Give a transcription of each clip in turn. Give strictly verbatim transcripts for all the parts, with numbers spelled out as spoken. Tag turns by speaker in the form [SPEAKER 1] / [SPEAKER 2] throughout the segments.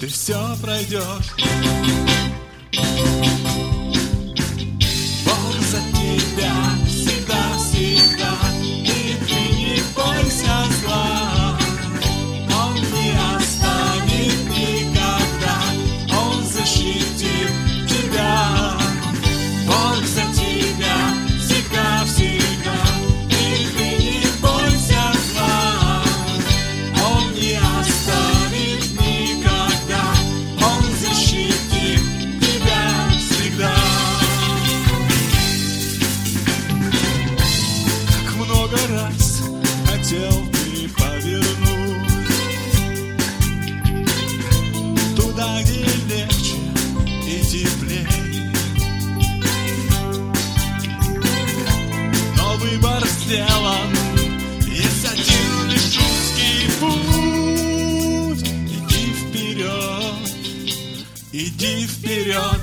[SPEAKER 1] ты все пройдешь. Бог за тебя всегда-всегда, и ты не бойся зла. Он не оставит никогда, Он защитит тебя. Бог за тебя всегда-всегда, и ты не бойся зла. Он не оставит никогда, Он защитит тебя всегда. Как много раз хотел ты повернуть туда, где легче и теплее, но выбор сделан, есть один лишь узкий путь. Иди вперед, иди вперед.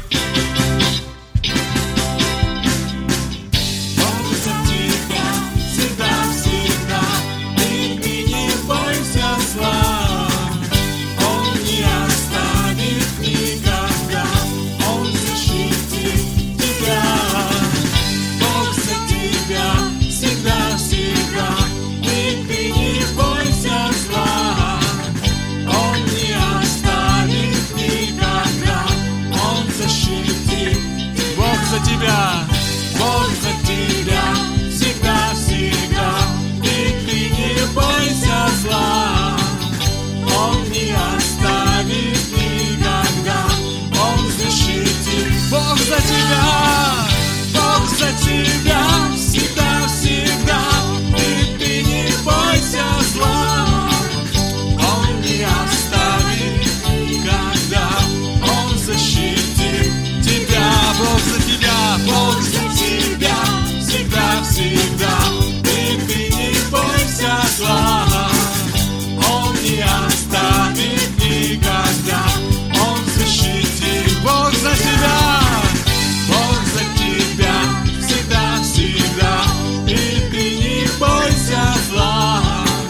[SPEAKER 1] Бог за тебя всегда-всегда, и ты не бойся зла. Он не оставит никогда, Он защитит тебя. Бог за тебя всегда-всегда, и ты не бойся зла. Он не оставит никогда, Он защитит. Бог за тебя, Бог за тебя всегда-всегда, и ты не бойся зла. Он не оставит никогда, Он защитит. Бог за тебя, Бог за тебя всегда-всегда, и ты не бойся зла. Он не оставит никогда, Он защитит тебя. Бог за тебя, Бог за тебя всегда-всегда, и ты не бойся зла. Он не оставит никогда, Он защитит. Бог за тебя, Бог за тебя всегда-всегда, и ты не бойся зла.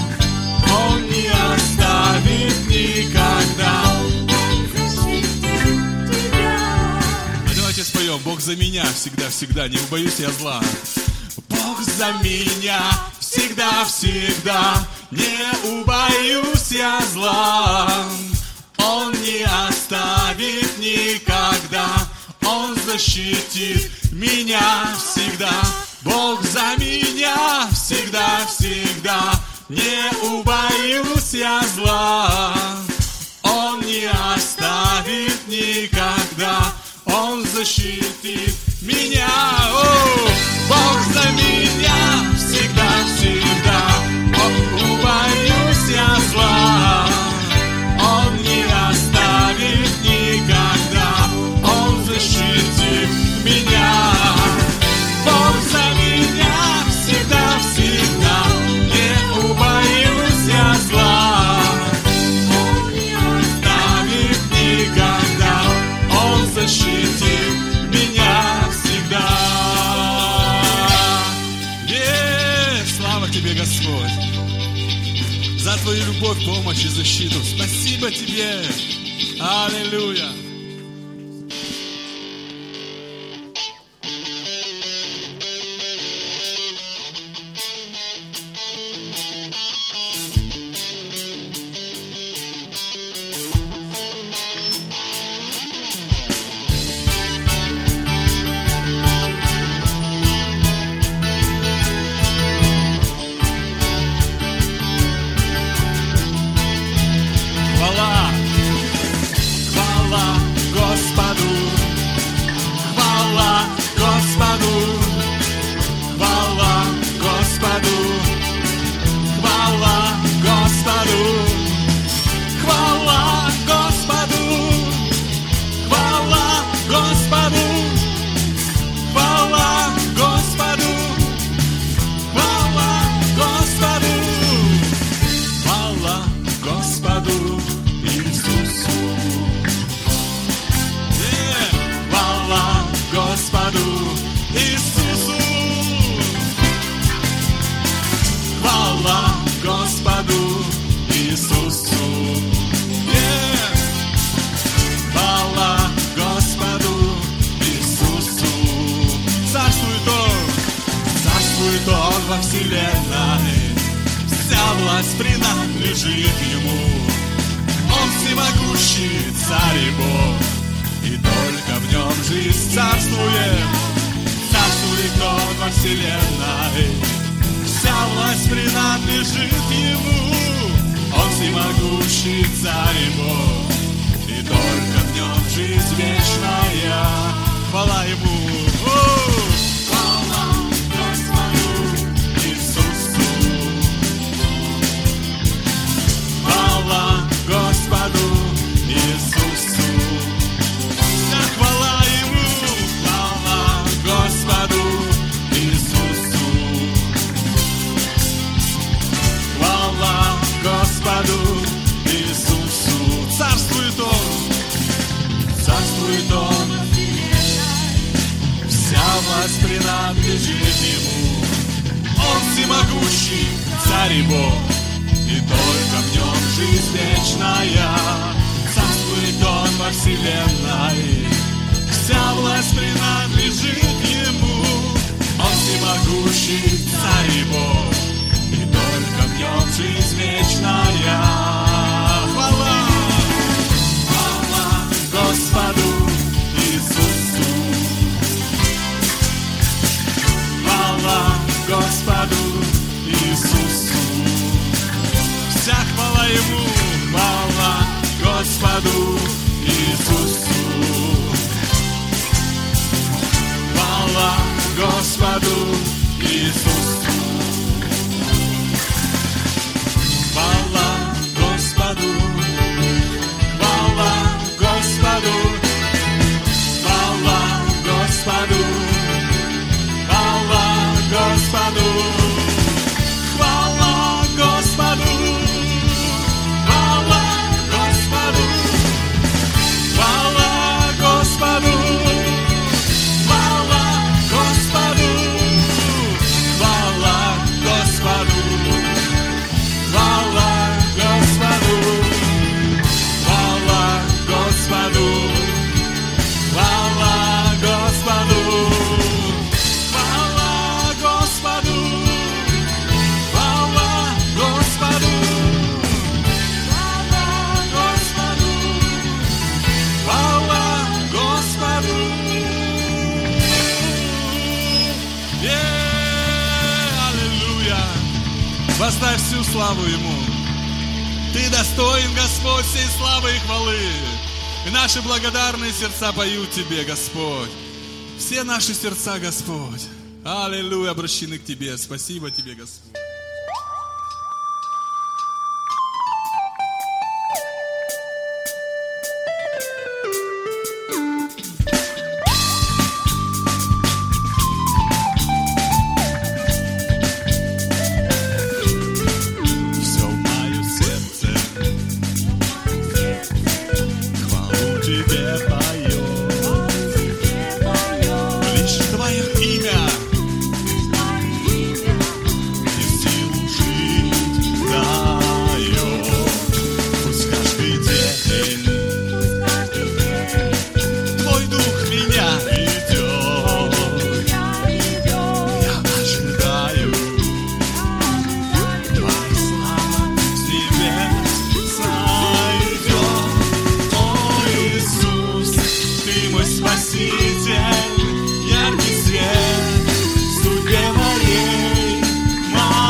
[SPEAKER 1] Он не оставит никогда, Он защитит тебя. А давайте споем: Бог за меня всегда-всегда, не убоюсь я зла. Бог за меня всегда-всегда, не убоюсь я зла. Он не оставит никогда, Он защитит меня всегда. Бог за меня всегда-всегда, не убоюсь я зла. Он не оставит никогда, Он защитит меня. О, Бог за меня всегда-всегда, не убоюсь я зла. Он не оставит никогда, Он защитит меня. Бог за меня всегда-всегда, не убоюсь я зла. Он не оставит никогда, Он защитит меня всегда. Е, слава Тебе, Господь, за Твою любовь, помощь и защиту. Спасибо Тебе. Аллилуйя. Хвала, хвала власть принадлежит Ему. Он всемогущий Царь и Бог, и только в Нем жизнь царствует. Царствует Он во вселенной, вся власть принадлежит Ему. Он всемогущий Царь и Бог, и только в Нем жизнь вечная. Хвала Ему. Хвала Господу Иисусу. Хвала Господу Иисусу. Вся хвала Ему. Хвала Господу Иисусу. Хвала Господу Иисусу. Царствует Он, царствует Он. Вся власть принадлежит Ему. Он всемогущий Царь и Бог, и только в Нем жизнь вечная. Царствует Он во вселенной, вся власть принадлежит Ему. Он всемогущий Царь и Бог, и только в Нем жизнь вечная. Хвала, хвала Господу Иисусу. Хвала Господу Иисусу. Вся хвала Ему. Хвала Господу Иисусу. Хвала Господу Иисусу. Хвала Господу. Хвала Господу. Хвала Господу. Хвала Господу. Хвала Господу. Хвала Господу. Хвала Господу. Хвала Господу. Хвала Господу. Хвала Господу. Хвала Господу. Хвала Господу. Хвала Господу. Хвала Господу. Хвала Господу. Аллилуйя. Поставь всю славу Ему. Ты достоин, Господь, всей славы и хвалы. И наши благодарные сердца поют Тебе, Господь. Все наши сердца, Господь, аллилуйя, обращены к Тебе. Спасибо Тебе, Господь. Все мое сердце хвалу Тебе поет. Лишь Твое имя и силу жить дает. Пусть каждый день Твой Дух меня ведет. Я ожидаю Твоя слава с небес сойдет. О, Иисус, Ты мой Спаситель, яркий свет в судьбе моей,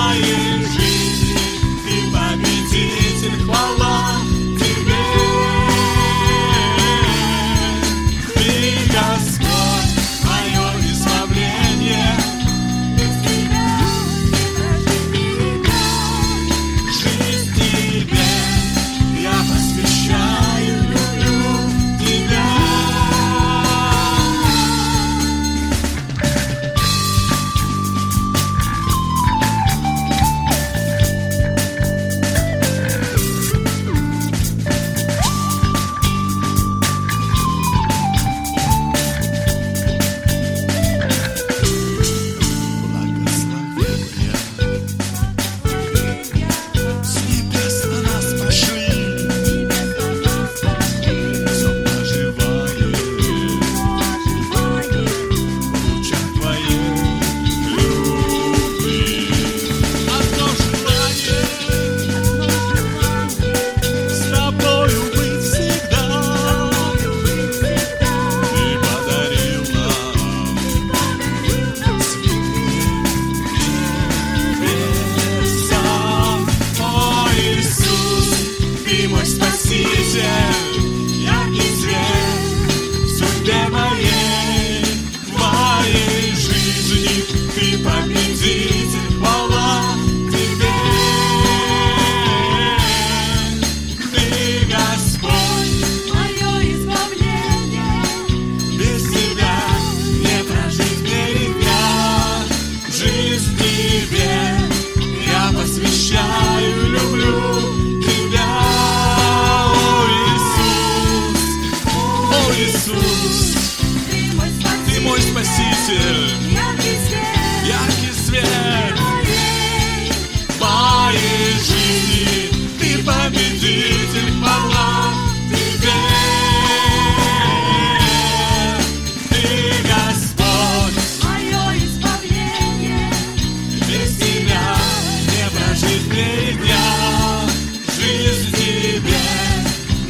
[SPEAKER 1] моей жизни. Ты победитель, хвала Тебе.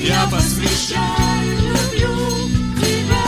[SPEAKER 1] я посвящаю, люблю Тебя.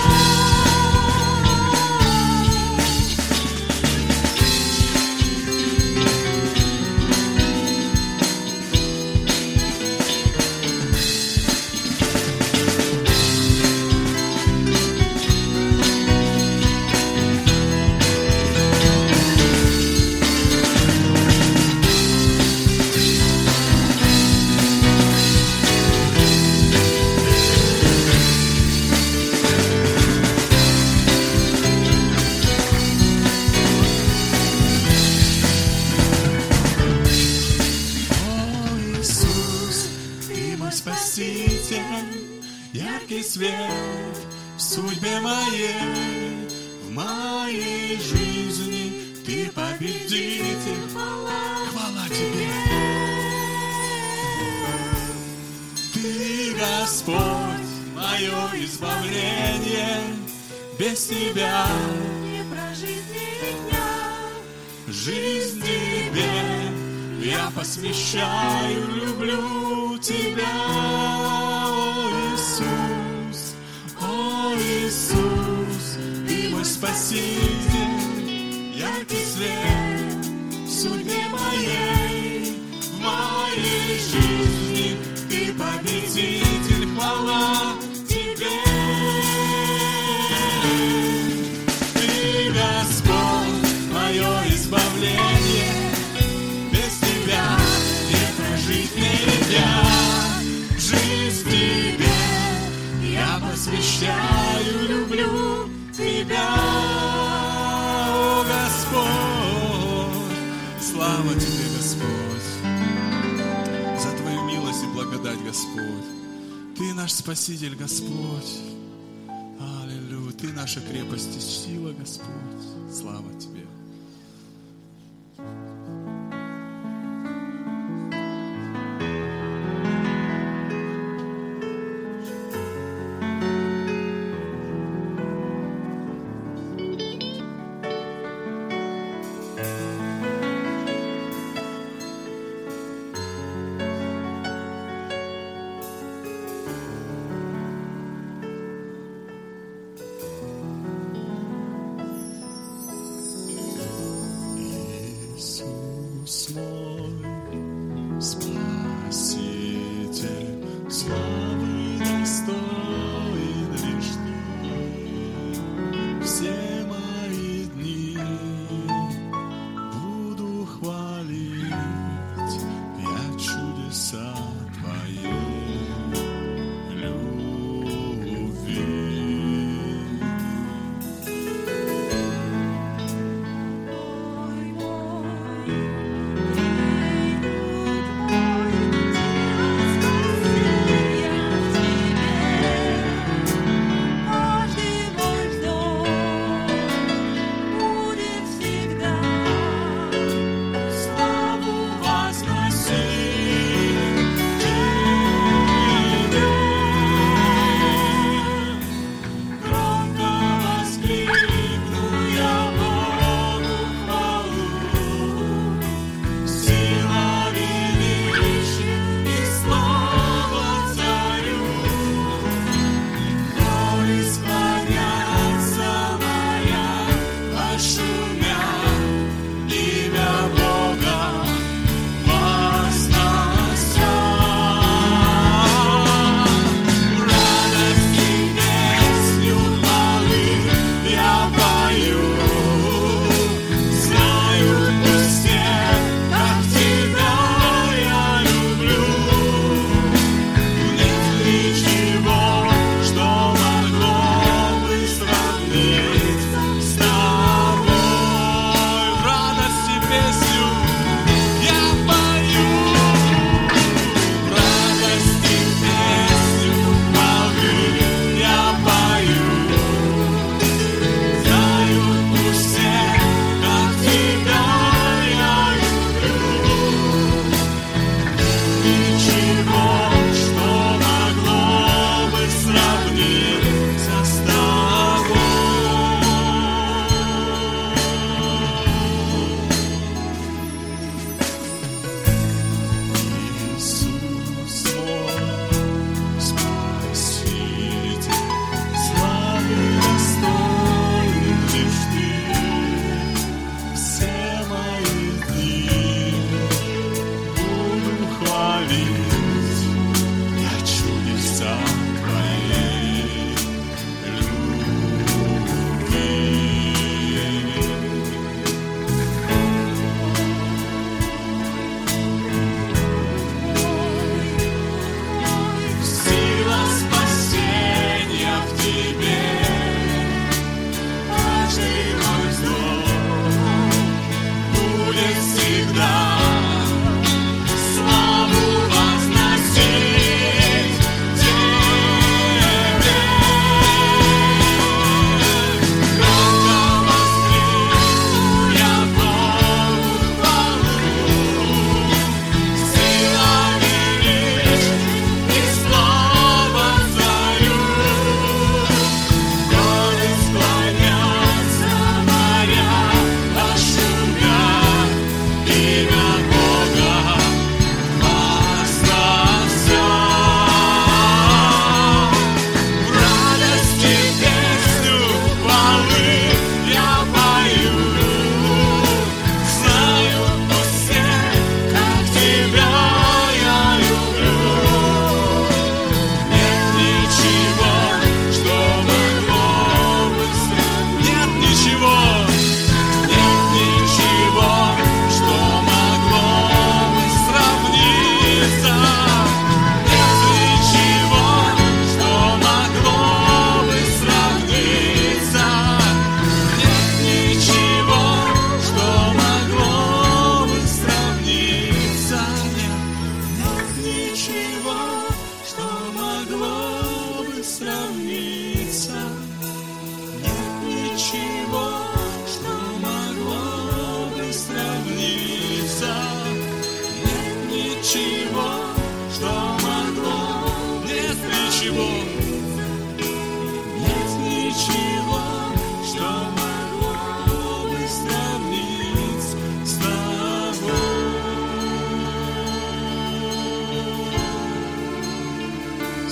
[SPEAKER 1] Яркий свет в судьбе моей, в моей жизни Ты победитель. Хвала Тебе. Ты, Господь, мое избавление, без Тебя не прожить ни дня. Жизнь Тебе я посвящаю, люблю Тебя. Иисус, о Иисус, Ты мой Спаситель, яркий свет в судьбе моей, в моей жизни Ты победитель, хвала Тебе. Ты, Господь, мое избавление, без Тебя не прожить ни дня. Жизнь Тебе я посвящаю, люблю Тебя, о Господь. Слава Тебе, Господь, за Твою милость и благодать, Господь. Ты наш Спаситель, Господь. Аллилуйя. Ты наша крепость и сила, Господь. Слава Тебе.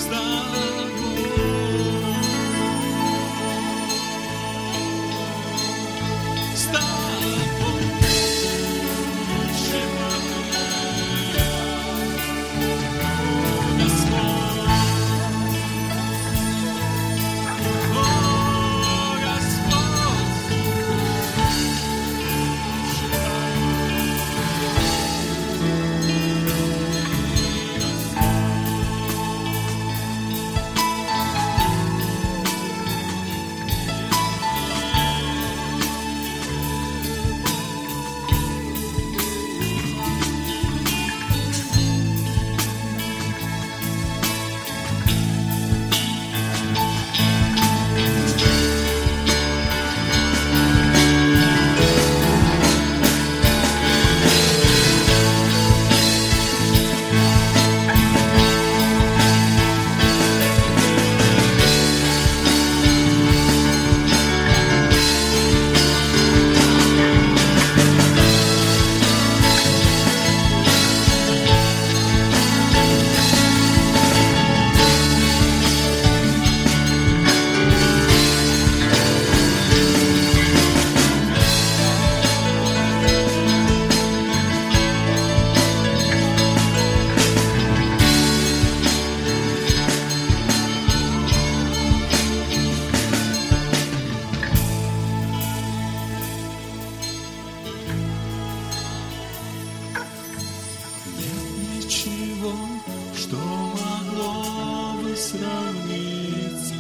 [SPEAKER 1] сравниться.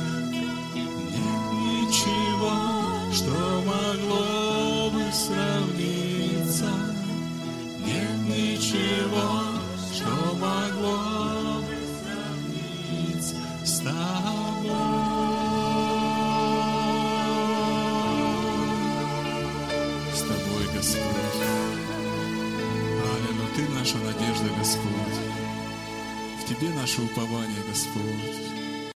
[SPEAKER 1] Нет ничего, что могло бы сравниться. Нет ничего, что могло бы сравниться с тобой. С тобой, Господь. Аллилуйя, Ты наша надежда, Господь. В Тебе наше упование, Господь.